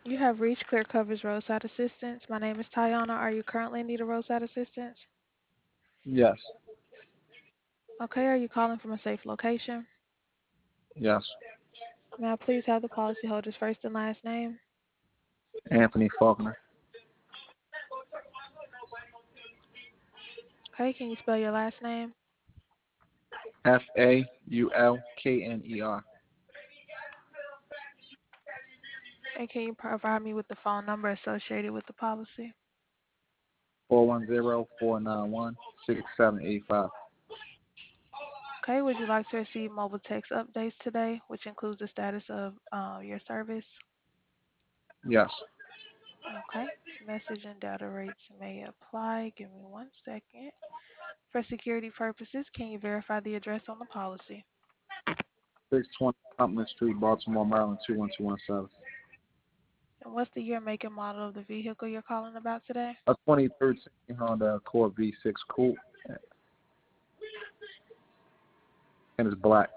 You have reached Clear Coverage Roadside Assistance. My name is Tayana. Are you currently in need of roadside assistance? Yes. Okay, are you calling from a safe location? Yes. May I please have the policyholder's first and last name? Anthony Faulkner. Okay, can you spell your last name? Faulkner. And can you provide me with the phone number associated with the policy? 410-491-6785. Okay, would you like to receive mobile text updates today, which includes the status of your service? Yes. Okay, message and data rates may apply. Give me 1 second. For security purposes, can you verify the address on the policy? 620 Compton Street, Baltimore, Maryland, 21217. And what's the year, make, and model of the vehicle you're calling about today? A 2013 Honda Accord V6 Coupe, and it's black.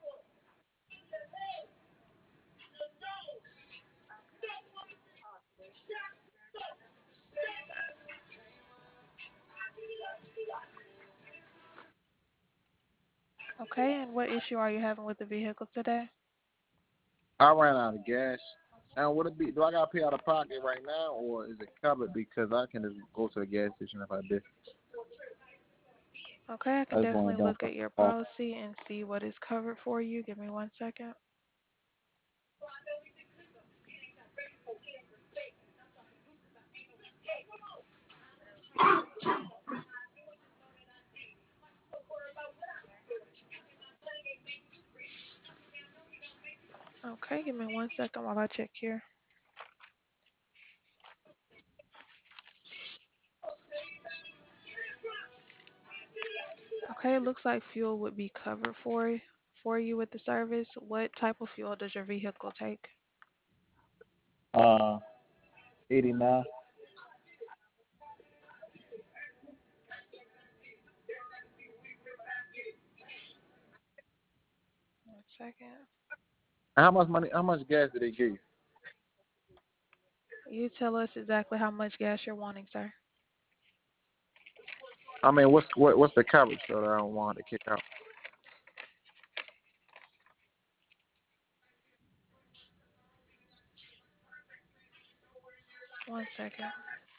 Okay, and what issue are you having with the vehicle today? I ran out of gas. And would it be? Do I gotta pay out of pocket right now, or is it covered because I can just go to the gas station if I did? Okay, I I can just want definitely to dump look at your off. policy and see what is covered for you. Give me 1 second. Okay, give me 1 second while I check here. Okay, it looks like fuel would be covered for you with the service. What type of fuel does your vehicle take? Uh, 89. 1 second. How much money? How much gas did they give you? You tell us exactly how much gas you're wanting, sir. I mean, what's the coverage so that I don't want to kick out? 1 second.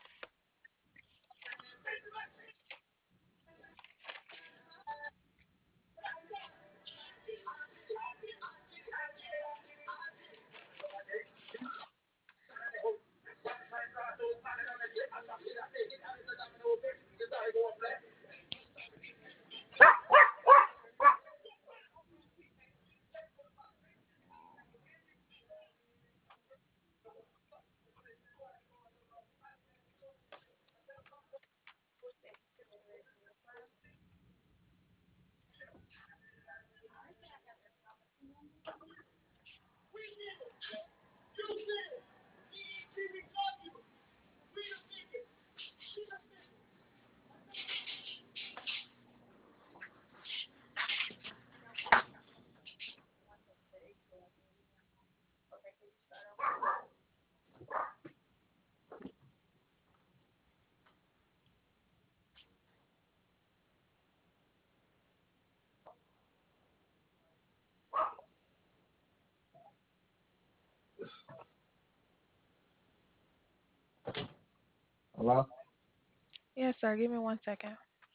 Hello? Yes, sir. Give me 1 second.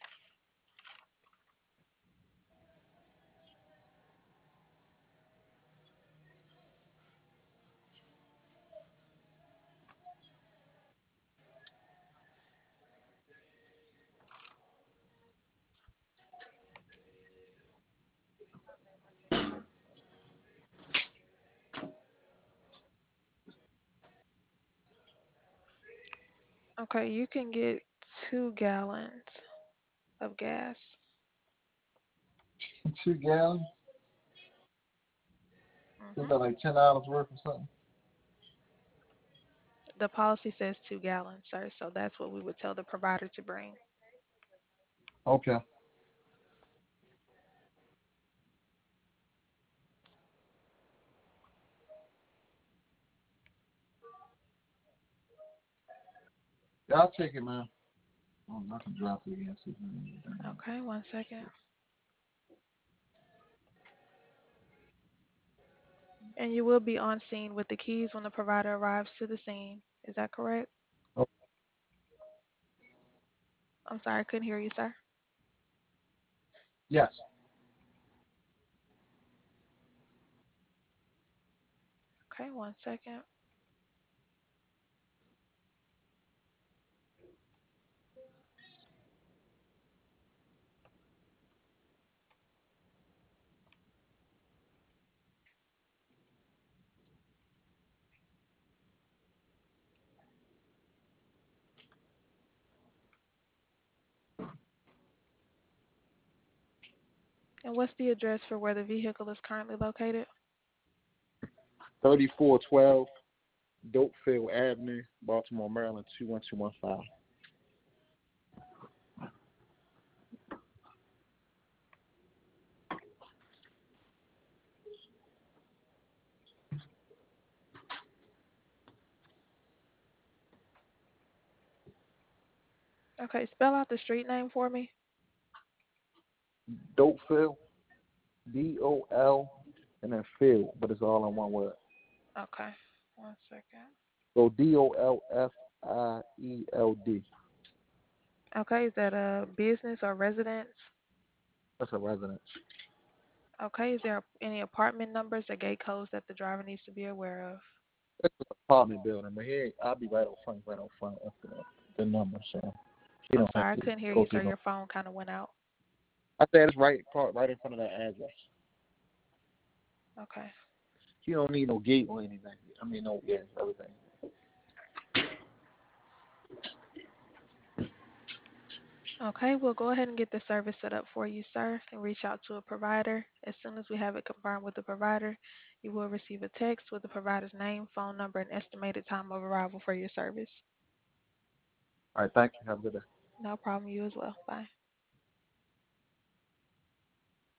Okay, you can get 2 gallons of gas. 2 gallons? Is hmm that like $10 worth or something? The policy says 2 gallons, sir, so that's what we would tell the provider to bring. Okay. I'll take it, man. I can drop it again. Okay, one second. And you will be on scene with the keys when the provider arrives to the scene. Is that correct? Oh, I'm sorry, I couldn't hear you, sir. yes. Okay, one second. And what's the address for where the vehicle is currently located? 3412 Dopefield Avenue, Baltimore, Maryland, 21215. Okay, spell out the street name for me. Dopefield, DOL, and then field, but it's all in one word. Okay, one second. So DOLFIELD. Okay, is that a business or residence? That's a residence. Okay, is there any apartment numbers or gate codes that the driver needs to be aware of? It's an apartment building, but here I'll be right on front of the number, so you I'm don't have sorry, I to couldn't hear go you, through sir. no. Your phone kind of went out. I said it's right in front of that address. Okay. You don't need no gate or anything. I mean, no, yeah, everything. Okay, we'll go ahead and get the service set up for you, sir, and reach out to a provider. As soon as we have it confirmed with the provider, you will receive a text with the provider's name, phone number, and estimated time of arrival for your service. All right, thank you. Have a good day. No problem. You as well. Bye.